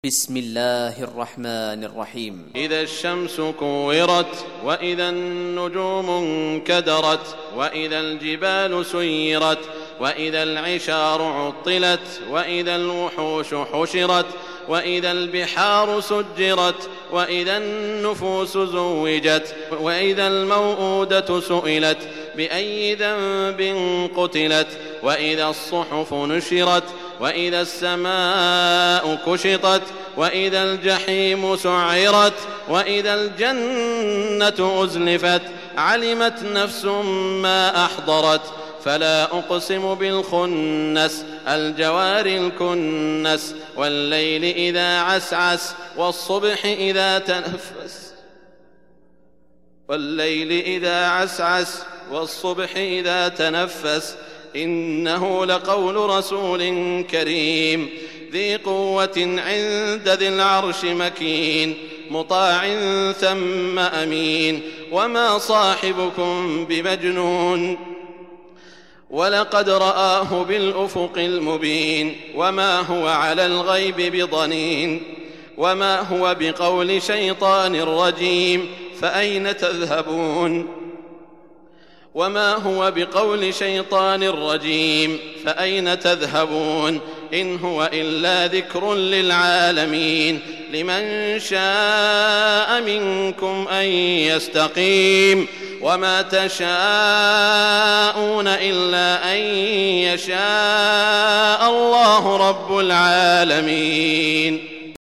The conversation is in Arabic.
بسم الله الرحمن الرحيم. إذا الشمس كورت، وإذا النجوم انكدرت، وإذا الجبال سيرت، وإذا العشار عطلت، وإذا الوحوش حشرت، وإذا البحار سجرت، وإذا النفوس زوجت، وإذا الموءودة سئلت بأي ذنب قتلت، وإذا الصحف نشرت، وإذا السماء كشطت، وإذا الجحيم سعرت، وإذا الجنة أزلفت، علمت نفس ما أحضرت. فلا أقسم بالخنس، الجوار الكنس، والليل إذا عسعس، والصبح إذا تنفس، والليل إذا عسعس، والصبح إذا تنفس. إنه لقول رسول كريم ذي قوة عند ذي العرش مكين، مطاع ثم أمين. وما صاحبكم بمجنون، ولقد رآه بالأفق المبين. وما هو على الغيب بضنين، وما هو بقول شيطان رجيم. فأين تذهبون؟ وما هو بقول شيطان رجيم، فأين تذهبون؟ إن هو إلا ذكر للعالمين، لمن شاء منكم أن يستقيم. وما تشاءون إلا أن يشاء الله رب العالمين.